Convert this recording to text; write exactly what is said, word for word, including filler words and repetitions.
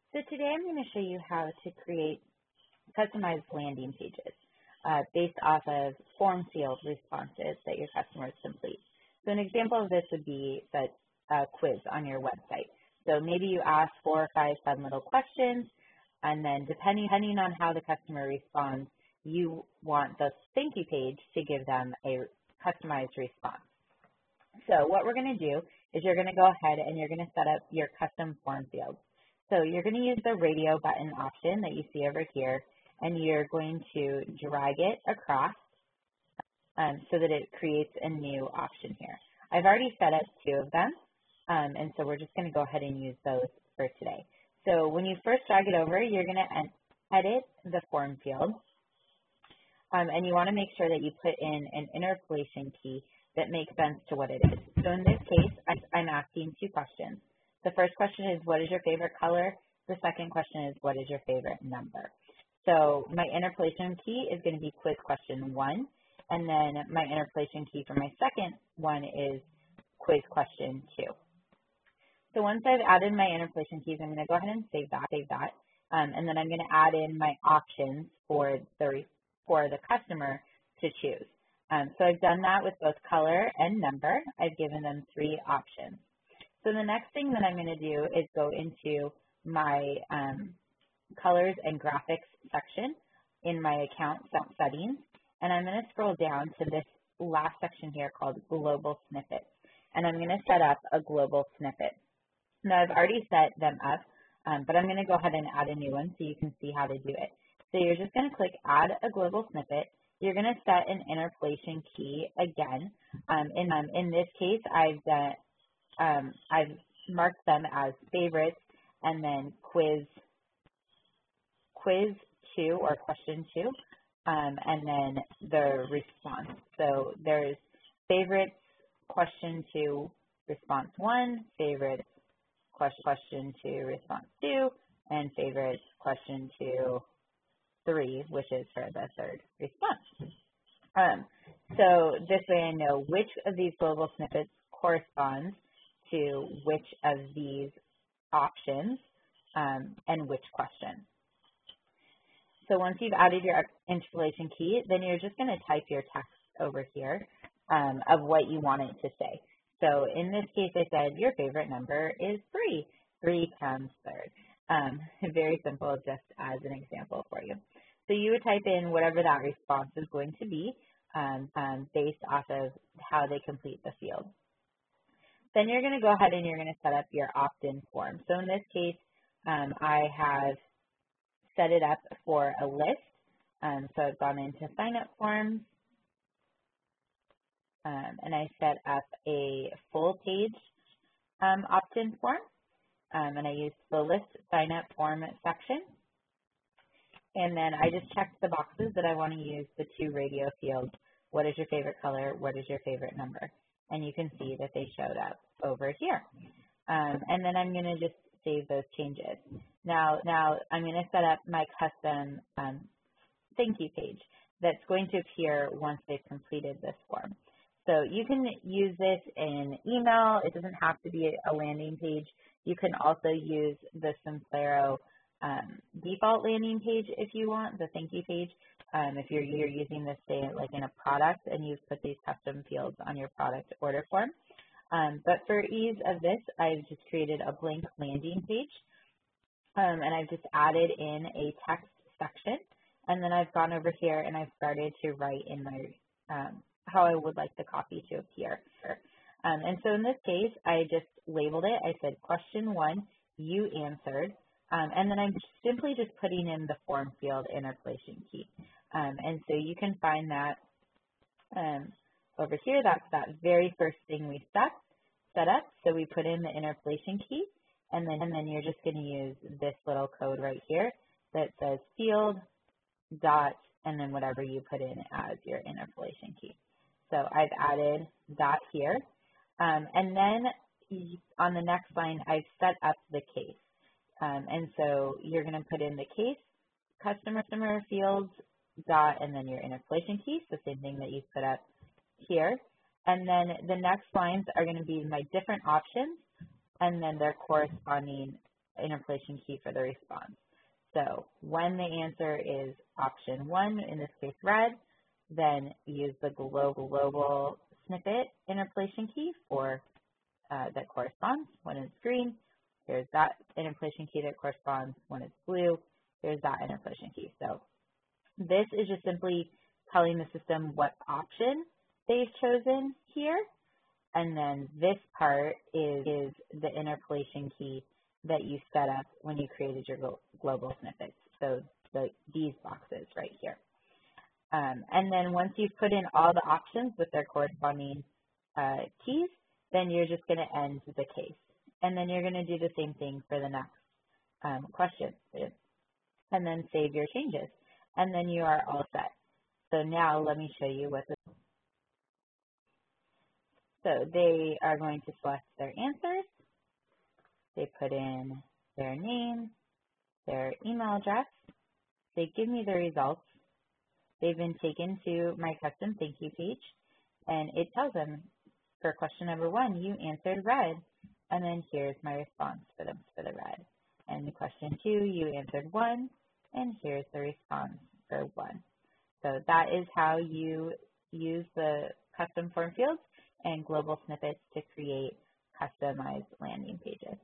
So today I'm going to show you how to create customized landing pages uh, based off of form field responses that your customers complete. So an example of this would be that uh, quiz on your website. So maybe you ask four or five fun little questions, and then depending, depending on how the customer responds, you want the thank you page to give them a customized response. So what we're going to do is you're going to go ahead and you're going to set up your custom form field. So you're going to use the radio button option that you see over here, and you're going to drag it across um, so that it creates a new option here. I've already set up two of them, um, and so we're just going to go ahead and use those for today. So when you first drag it over, you're going to edit the form field, um, and you want to make sure that you put in an interpolation key that makes sense to what it is. So in this case, I'm asking two questions. The first question is, what is your favorite color? The second question is, what is your favorite number? So my interpolation key is going to be quiz question one, and then my interpolation key for my second one is quiz question two. So once I've added my interpolation keys, I'm going to go ahead and save that, save that, um, and then I'm going to add in my options for the, for the customer to choose. Um, so I've done that with both color and number. I've given them three options. So the next thing that I'm going to do is go into my um, colors and graphics section in my account settings, and I'm going to scroll down to this last section here called global snippets, and I'm going to set up a global snippet. Now I've already set them up, um, but I'm going to go ahead and add a new one so you can see how to do it. So you're just going to click add a global snippet. You're going to set an interpolation key again. Um, in, um, in this case, I've done Um, I've marked them as favorites and then quiz, quiz two or question two, um, and then the response. So there's favorites, question two, response one, favorites, question two, response two, and favorites, question two, three, which is for the third response. Um, so this way I know which of these global snippets corresponds to which of these options um, and which question. So once you've added your interpolation key, then you're just going to type your text over here um, of what you want it to say. So in this case, I said your favorite number is three. Three times third. Um, very simple, just as an example for you. So you would type in whatever that response is going to be um, um, based off of how they complete the field. Then you're going to go ahead and you're going to set up your opt-in form. So in this case, um, I have set it up for a list. Um, so I've gone into sign-up forms, um, and I set up a full-page um, opt-in form, um, and I used the list sign-up form section. And then I just checked the boxes that I want to use the two radio fields. What is your favorite color? What is your favorite number? And you can see that they showed up over here. Um, and then I'm going to just save those changes. Now, now I'm going to set up my custom um, thank you page that's going to appear once they've completed this form. So you can use this in email. It doesn't have to be a landing page. You can also use the Semplero um, default landing page if you want, the thank you page. Um, if you're, you're using this, say, like in a product and you've put these custom fields on your product order form. Um, but for ease of this, I've just created a blank landing page, um, and I've just added in a text section. And then I've gone over here and I've started to write in my, um, how I would like the copy to appear. Um, and so in this case, I just labeled it. I said, question one, you answered. Um, and then I'm simply just putting in the form field interpolation key. Um, and so you can find that um, over here. That's that very first thing we set, set up. So we put in the interpolation key, and then, and then you're just going to use this little code right here that says field dot, and then whatever you put in as your interpolation key. So I've added dot here. Um, and then on the next line, I've set up the case. Um, and so you're going to put in the case, customer, customer fields, dot, and then your interpolation key, the same thing that you put up here. And then the next lines are going to be my different options, and then their corresponding interpolation key for the response. So when the answer is option one, in this case red, then use the global, global snippet interpolation key for uh, that corresponds. When it's green, there's that interpolation key that corresponds. When it's blue, there's that interpolation key. So this is just simply telling the system what option they've chosen here. And then this part is, is the interpolation key that you set up when you created your global snippets. So the, these boxes right here. Um, and then once you've put in all the options with their corresponding uh, keys, then you're just going to end the case. And then you're going to do the same thing for the next um, question. And then save your changes. And then you are all set. So now let me show you what the So they are going to select their answers. They put in their name, their email address. They give me the results. They've been taken to my custom thank you page, and it tells them for question number one, you answered red, and then here's my response for them for the red. And question two, you answered one, and here's the response for one. So that is how you use the custom form fields and global snippets to create customized landing pages.